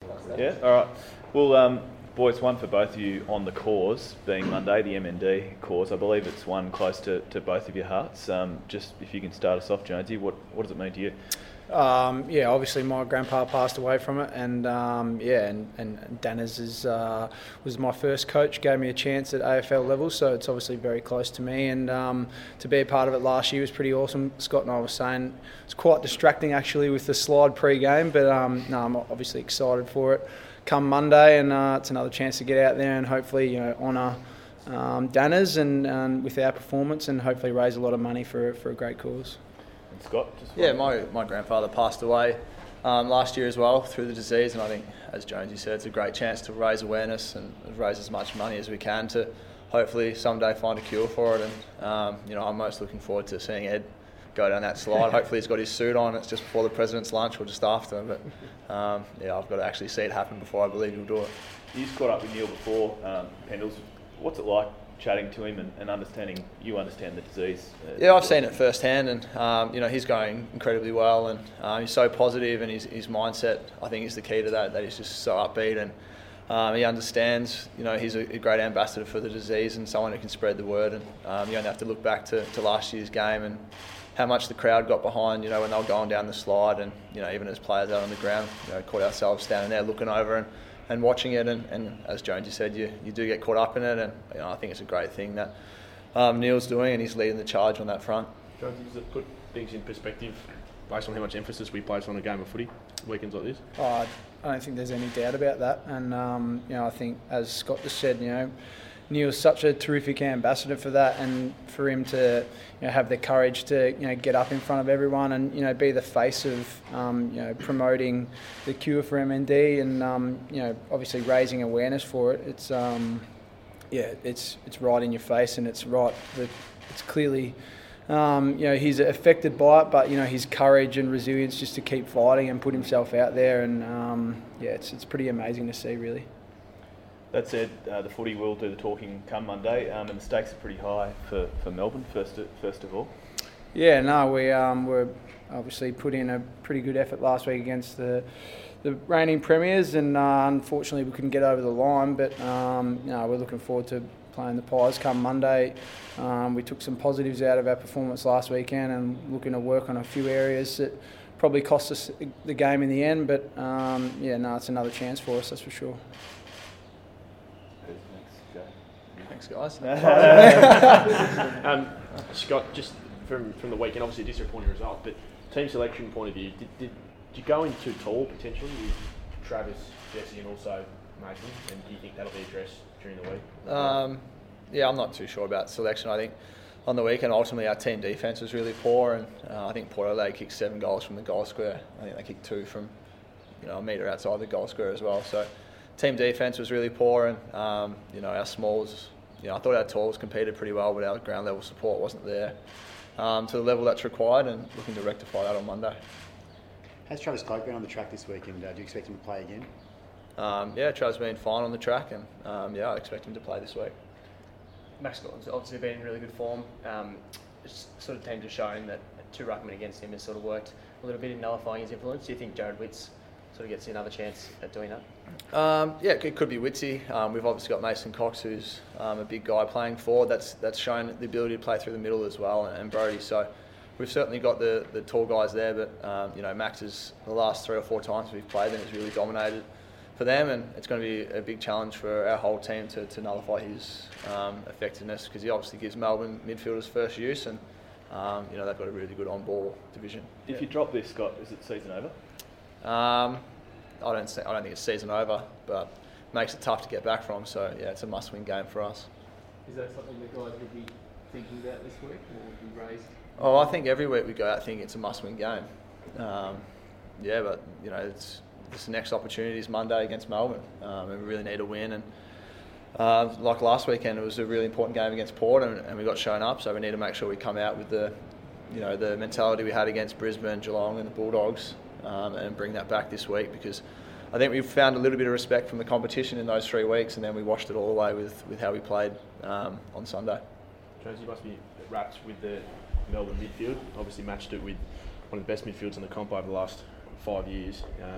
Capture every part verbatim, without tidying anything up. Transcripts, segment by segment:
Yeah, all right. Well, um, boys, one for both of you on the cause, being Monday, the M N D cause. I believe it's one close to, to both of your hearts. Um, just if you can start us off, Jonesy, what, what does it mean to you? Um, yeah, obviously my grandpa passed away from it, and um, yeah, and, and Danners is, uh, was my first coach, gave me a chance at A F L level, so it's obviously very close to me, and um, to be a part of it last year was pretty awesome. Scott and I were saying it's quite distracting actually with the slide pre-game, but um, no, I'm obviously excited for it. Come Monday, and uh, it's another chance to get out there and hopefully, you know, honour um, Danners and, and with our performance, and hopefully raise a lot of money for for a great cause. Scott? Just yeah, my, my grandfather passed away um, last year as well through the disease, and I think, as Jonesy said, it's a great chance to raise awareness and raise as much money as we can to hopefully someday find a cure for it. And um, you know, I'm most looking forward to seeing Ed go down that slide. Hopefully he's got his suit on. It's just before the President's lunch or just after. But um, yeah, I've got to actually see it happen before I believe he'll do it. You've caught up with Neil before, um, Pendles. What's it like chatting to him and, and understanding you understand the disease? Uh, yeah, I've seen it firsthand, and um, you know, he's going incredibly well, and um, he's so positive, and his, his mindset, I think, is the key to that. That he's just so upbeat, and um, he understands. You know, he's a, a great ambassador for the disease and someone who can spread the word. And um, you only have to look back to, to last year's game and how much the crowd got behind. You know, when they were going down the slide, and you know, even as players out on the ground, you know, caught ourselves standing there looking over and. and watching it, and, and as Jonesy said, you, you do get caught up in it, and you know, I think it's a great thing that um, Neil's doing, and he's leading the charge on that front. Jonesy, does it put things in perspective based on how much emphasis we place on a game of footy weekends like this? Oh, I don't think there's any doubt about that, and um, you know, I think, as Scott just said, you know, Neil's such a terrific ambassador for that, and for him to, you know, have the courage to, you know, get up in front of everyone and, you know, be the face of, um, you know, promoting the cure for M N D, and um, you know, obviously raising awareness for it. It's um, yeah, it's it's right in your face, and it's right. It's clearly, um, you know, he's affected by it, but you know, his courage and resilience just to keep fighting and put himself out there, and um, yeah, it's it's pretty amazing to see, really. That said, uh, the footy will do the talking come Monday, um, and the stakes are pretty high for, for Melbourne, first, first of all. Yeah, no, we um, were obviously put in a pretty good effort last week against the the reigning premiers, and uh, unfortunately we couldn't get over the line, but um, you know, we're looking forward to playing the Pies come Monday. Um, we took some positives out of our performance last weekend and looking to work on a few areas that probably cost us the game in the end, but um, yeah, no, it's another chance for us, that's for sure. Thanks, guys. um, Scott, just from from the weekend, obviously a disappointing result, but team selection point of view, did, did, did you go in too tall potentially with Travis, Jesse, and also Mason? And do you think that'll be addressed during the week? Um, yeah, I'm not too sure about selection. I think on the weekend, ultimately, our team defence was really poor, and uh, I think Port Adelaide kicked seven goals from the goal square. I think they kicked two from, you know, a metre outside the goal square as well. So team defence was really poor, and um, you know, our smalls. You know, I thought our talls competed pretty well, but our ground level support wasn't there um, to the level that's required, and looking to rectify that on Monday. Has Travis Cloke been on the track this week, and uh, do you expect him to play again? Um, yeah, Travis been fine on the track, and um, yeah, I expect him to play this week. Max Scotland's obviously been in really good form. Um, it's sort of team to showing that two ruckmen against him has sort of worked a little bit in nullifying his influence. Do you think Jared Witts sort of gets another chance at doing that? Um, yeah, it could be Witsy. Um, we've obviously got Mason Cox, who's um, a big guy playing forward. That's that's shown the ability to play through the middle as well, and, and Brody. So we've certainly got the, the tall guys there, but um, you know, Max is the last three or four times we've played them has really dominated for them, and it's going to be a big challenge for our whole team to, to nullify his um, effectiveness, because he obviously gives Melbourne midfielders first use, and um, you know, they've got a really good on-ball division. If yeah. you drop this, Scott, is it season over? Um, I don't see, I don't think it's season over, but it makes it tough to get back from. So yeah, it's a must-win game for us. Is that something the guys will be thinking about this week, or will be raised? Oh, I think every week we go out thinking it's a must-win game. Um, yeah, but you know, it's this next opportunity is Monday against Melbourne, um, and we really need a win. And uh, like last weekend, it was a really important game against Port, and, and we got shown up. So we need to make sure we come out with the, you know, the mentality we had against Brisbane, Geelong, and the Bulldogs. Um, and bring that back this week, because I think we've found a little bit of respect from the competition in those three weeks, and then we washed it all away with, with how we played um, on Sunday. Jones, you must be wrapped with the Melbourne midfield. Obviously matched it with one of the best midfields in the comp over the last five years. Um,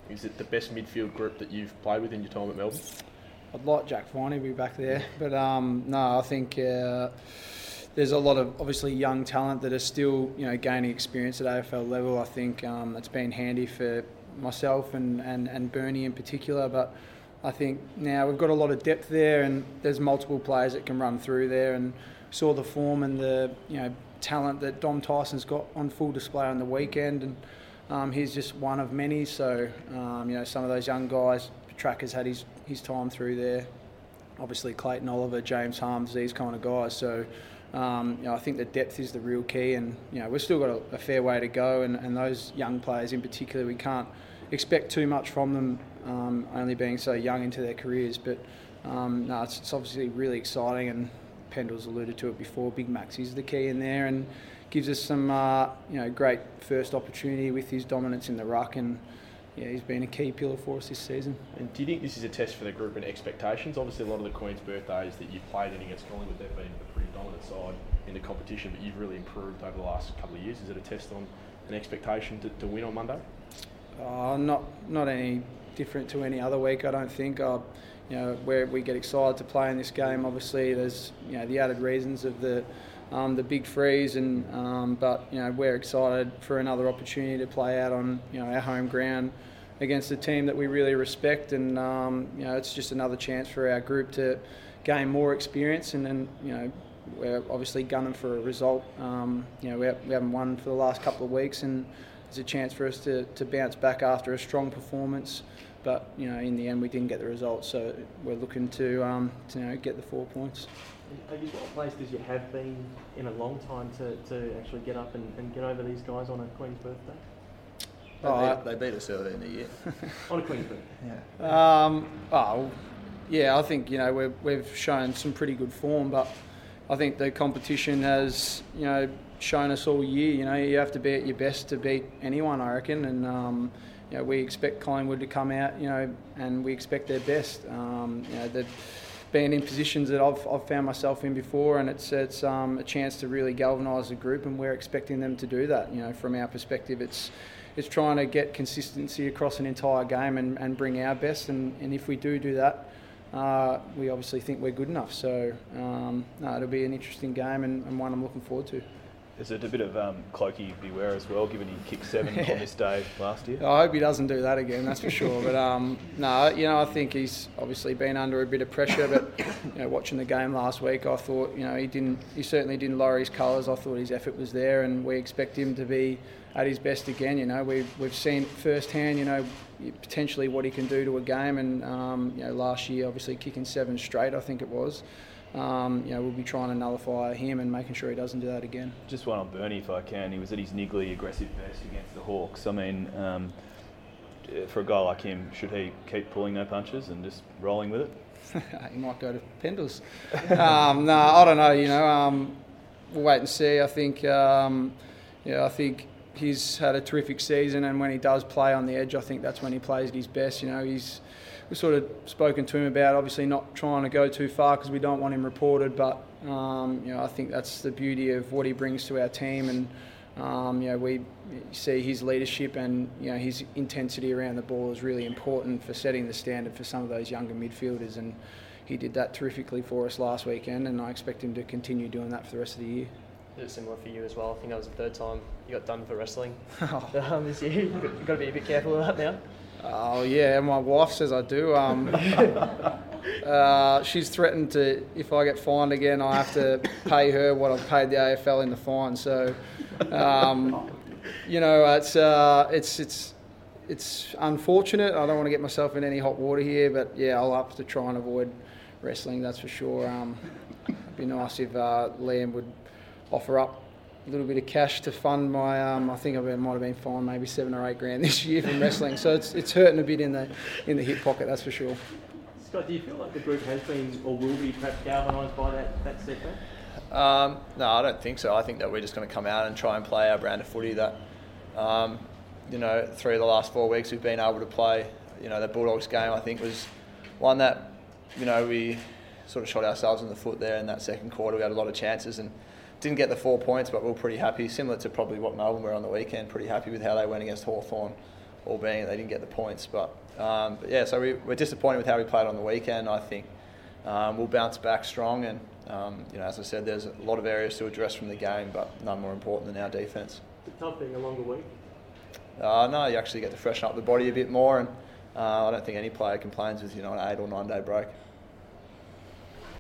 Is it the best midfield group that you've played with in your time at Melbourne? I'd like Jack Viney to be back there, but um, no, I think uh, there's a lot of obviously young talent that are still, you know, gaining experience at A F L level. I think um, it's been handy for myself and, and, and Bernie in particular, but I think now we've got a lot of depth there, and there's multiple players that can run through there. And saw the form and the, you know, talent that Dom Tyson's got on full display on the weekend, and um, he's just one of many. So um, you know, some of those young guys, Tracker's had his his time through there. Obviously Clayton Oliver, James Harms, these kind of guys. So um, you know, I think the depth is the real key, and you know, we've still got a, a fair way to go. And, and those young players in particular, we can't expect too much from them, um, only being so young into their careers. But um, no, it's, it's obviously really exciting, and Pendle's alluded to it before. Big Max is the key in there, and gives us some uh, you know, great first opportunity with his dominance in the ruck, and yeah, he's been a key pillar for us this season. And do you think this is a test for the group and expectations? Obviously, a lot of the Queen's birthdays that you've played in against Collingwood, they've been a pretty dominant side in the competition, but you've really improved over the last couple of years. Is it a test on an expectation to, to win on Monday? Uh, not not any different to any other week, I don't think. Uh, you know, where we get excited to play in this game, obviously there's, you know, the added reasons of the um, the big freeze, and um, but you know, we're excited for another opportunity to play out on, you know, our home ground against a team that we really respect, and um, you know, it's just another chance for our group to gain more experience, and then, you know, we're obviously gunning for a result. Um, you know, we, have, we haven't won for the last couple of weeks, and it's a chance for us to, to bounce back after a strong performance. But you know, in the end, we didn't get the result, so we're looking to, um, to you know, get the four points. Are you well placed as you have been in a long time to, to actually get up and, and get over these guys on a Queen's birthday? They, Oh, beat, they beat us earlier in the year. On a Queen's birthday? Yeah. Um, oh, yeah, I think, you know, we've, we've shown some pretty good form, but I think the competition has, you know, shown us all year, you know, you have to be at your best to beat anyone, I reckon, and um, you know, we expect Collingwood to come out, you know, and we expect their best. Um, you know, they've been in positions that I've, I've found myself in before, and it's it's um, a chance to really galvanise the group, and we're expecting them to do that. You know, from our perspective, it's it's trying to get consistency across an entire game and, and bring our best, and, and if we do do that, uh, we obviously think we're good enough. So um, no, it'll be an interesting game, and, and one I'm looking forward to. Is it a bit of um, Clokey beware as well, given he kicked seven Yeah. on this day last year? I hope he doesn't do that again, that's for sure. But um, no, you know, I think he's obviously been under a bit of pressure. But you know, watching the game last week, I thought, you know, he didn't, he certainly didn't lower his colours. I thought his effort was there, and we expect him to be at his best again. You know, we've we've seen firsthand, you know, potentially what he can do to a game. And um, you know, last year, obviously kicking seven straight, I think it was. Um, you know, we'll be trying to nullify him and making sure he doesn't do that again. Just one on Bernie, if I can. He was at his niggly aggressive best against the Hawks. I mean, um, for a guy like him, should he keep pulling no punches and just rolling with it? He might go to Pendles. um, no, I don't know. You know, um, we'll wait and see. I think, um, yeah, I think he's had a terrific season, and when he does play on the edge, I think that's when he plays at his best. You know, he's we've sort of spoken to him about obviously not trying to go too far because we don't want him reported, but um, you know, I think that's the beauty of what he brings to our team, and um, you know, we see his leadership and, you know, his intensity around the ball is really important for setting the standard for some of those younger midfielders, and he did that terrifically for us last weekend, and I expect him to continue doing that for the rest of the year. Is it similar for you as well? I think that was the third time you got done for wrestling Oh. um, this year. You've got, you've got to be a bit careful of that now. Oh yeah, my wife says I do. Um, uh, she's threatened to, if I get fined again, I have to pay her what I've paid the A F L in the fine. So, um, you know, it's uh, it's it's it's unfortunate. I don't want to get myself in any hot water here, but yeah, I'll have to try and avoid wrestling. That's for sure. Um, it'd be nice if uh, Liam would offer up a little bit of cash to fund my, um, I think I might have been fined maybe seven or eight grand this year from wrestling. So it's it's hurting a bit in the in the hip pocket, that's for sure. Scott, do you feel like the group has been or will be perhaps galvanised by that, that setback? Um, no, I don't think so. I think that we're just going to come out and try and play our brand of footy that, um, you know, three of the last four weeks we've been able to play. You know, the Bulldogs game, I think, was one that, you know, we sort of shot ourselves in the foot there in that second quarter. We had a lot of chances and didn't get the four points, but we were pretty happy, similar to probably what Melbourne were on the weekend, pretty happy with how they went against Hawthorn all being they didn't get the points. But, um, but yeah, so we, we're disappointed with how we played on the weekend. I think um, we'll bounce back strong, and um, you know, as I said, there's a lot of areas to address from the game, but none more important than our defence. Is it tough being a longer week? Uh, no, you actually get to freshen up the body a bit more, and uh, I don't think any player complains with you know an eight or nine day break.